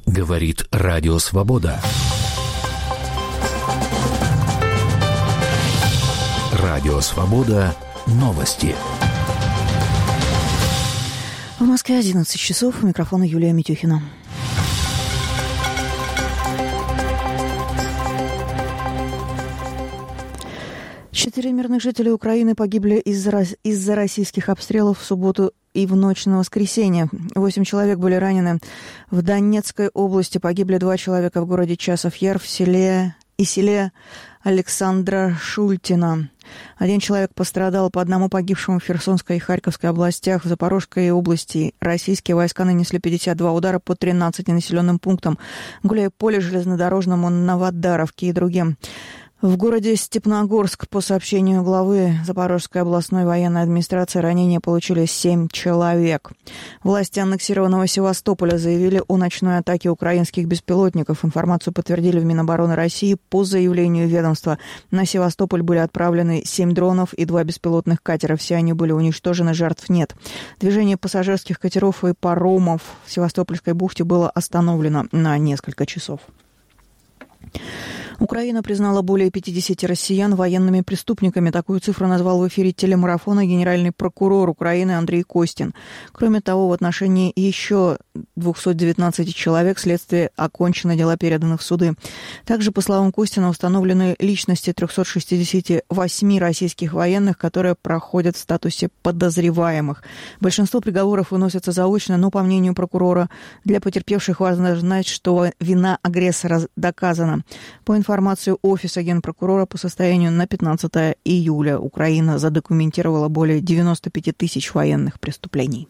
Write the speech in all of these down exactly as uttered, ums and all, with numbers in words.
Говорит Радио Свобода. Радио Свобода. Новости. В Москве одиннадцать часов. У микрофона Юлия Митюхина. Четыре мирных жителей Украины погибли из-за, из-за российских обстрелов в субботу и в ночь на воскресенье. Восемь человек были ранены. В Донецкой области погибли два человека в городе Часов-Яр в селе и селе Александра Шультина. Один человек пострадал, по одному погибшему в Херсонской и Харьковской областях. В Запорожской области российские войска нанесли пятьдесят два удара по тринадцати населенным пунктам: Гуляйполе, Железнодорожному, Новодаровке и другим. В городе Степногорск, по сообщению главы Запорожской областной военной администрации, ранения получили семь человек. Власти аннексированного Севастополя заявили о ночной атаке украинских беспилотников. Информацию подтвердили в Минобороны России. По заявлению ведомства, на Севастополь были отправлены семь дронов и два беспилотных катера. Все они были уничтожены, жертв нет. Движение пассажирских катеров и паромов в Севастопольской бухте было остановлено на несколько часов. Украина признала более пятидесяти россиян военными преступниками. Такую цифру назвал в эфире телемарафона генеральный прокурор Украины Андрей Костин. Кроме того, в отношении еще двухсот девятнадцати человек следствие окончено, дела переданы в суды. Также, по словам Костина, установлены личности трехсот шестидесяти восьми российских военных, которые проходят в статусе подозреваемых. Большинство приговоров выносятся заочно, но, по мнению прокурора, для потерпевших важно знать, что вина агрессора доказана. По информации Офиса Генпрокурора, по состоянию на пятнадцатое июля Украина задокументировала более девяноста пяти тысяч военных преступлений.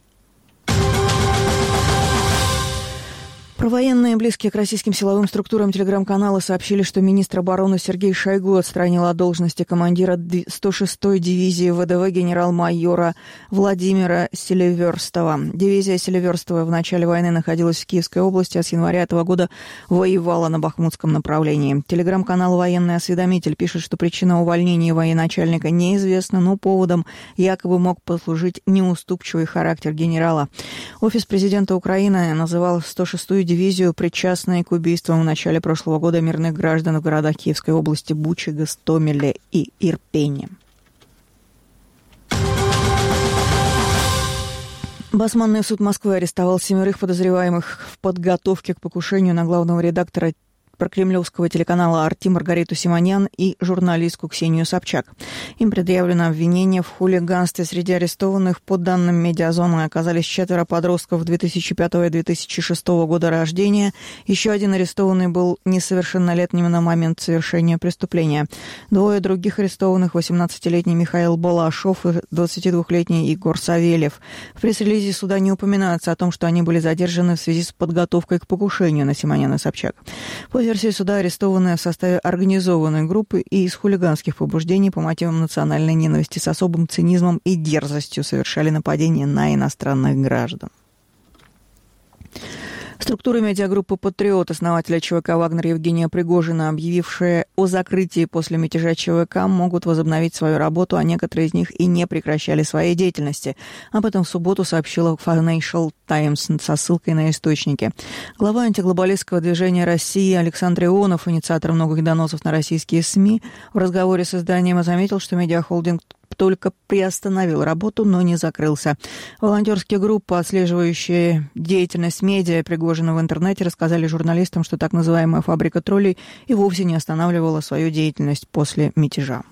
Провоенные, близкие к российским силовым структурам телеграм-каналы сообщили, что министр обороны Сергей Шойгу отстранил от должности командира сто шестой дивизии ВДВ генерал-майора Владимира Селиверстова. Дивизия Селиверстова в начале войны находилась в Киевской области, а с января этого года воевала на Бахмутском направлении. Телеграм-канал «Военный осведомитель» пишет, что причина увольнения военачальника неизвестна, но поводом якобы мог послужить неуступчивый характер генерала. Офис президента Украины называл сто шестую дивизию, причастной к убийствам в начале прошлого года мирных граждан в городах Киевской области Бучи, Гостомеле и Ирпене. Басманный суд Москвы арестовал семерых подозреваемых в подготовке к покушению на главного редактора прокремлевского телеканала «Арти» Маргариту Симоньян и журналистку Ксению Собчак. Им предъявлено обвинение в хулиганстве. Среди арестованных, по данным «Медиазоны», оказались четверо подростков две тысячи пятого и две тысячи шестого года рождения. Еще один арестованный был несовершеннолетним на момент совершения преступления. Двое других арестованных — восемнадцатилетний Михаил Балашов и двадцатидвухлетний Егор Савельев. В пресс-релизе суда не упоминается о том, что они были задержаны в связи с подготовкой к покушению на Симоньян и Собчак. По версии суда, арестованные в составе организованной группы и из хулиганских побуждений по мотивам национальной ненависти с особым цинизмом и дерзостью совершали нападения на иностранных граждан. Структура медиагруппы «Патриот», основателя ЧВК «Вагнер» Евгения Пригожина, объявившие о закрытии после мятежа ЧВК, могут возобновить свою работу, а некоторые из них и не прекращали своей деятельности. Об этом в субботу сообщила Financial Times со ссылкой на источники. Глава антиглобалистского движения России Александр Ионов, инициатор многих доносов на российские СМИ, в разговоре с изданием заметил, что медиахолдинг только приостановил работу, но не закрылся. Волонтерские группы, отслеживающие деятельность медиа Пригожина в интернете, рассказали журналистам, что так называемая «фабрика троллей» и вовсе не останавливала свою деятельность после мятежа.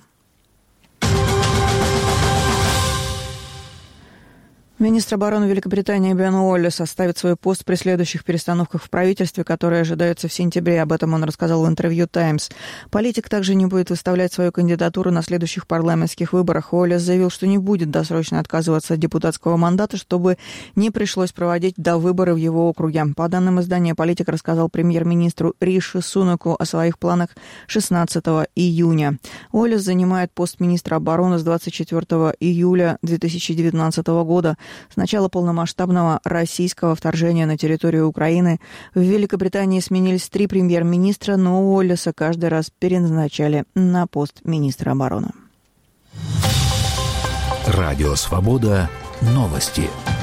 Министр обороны Великобритании Бен Уоллес оставит свой пост при следующих перестановках в правительстве, которые ожидаются в сентябре. Об этом он рассказал в интервью «Таймс». Политик также не будет выставлять свою кандидатуру на следующих парламентских выборах. Уоллес заявил, что не будет досрочно отказываться от депутатского мандата, чтобы не пришлось проводить до выборов в его округе. По данным издания, политик рассказал премьер-министру Риши Сунаку о своих планах шестнадцатого июня. Уоллес занимает пост министра обороны с двадцать четвёртого июля две тысячи девятнадцатого года. С начала полномасштабного российского вторжения на территорию Украины в Великобритании сменились три премьер-министра, но Уоллеса каждый раз переназначали на пост министра обороны. Радио «Свобода». Новости.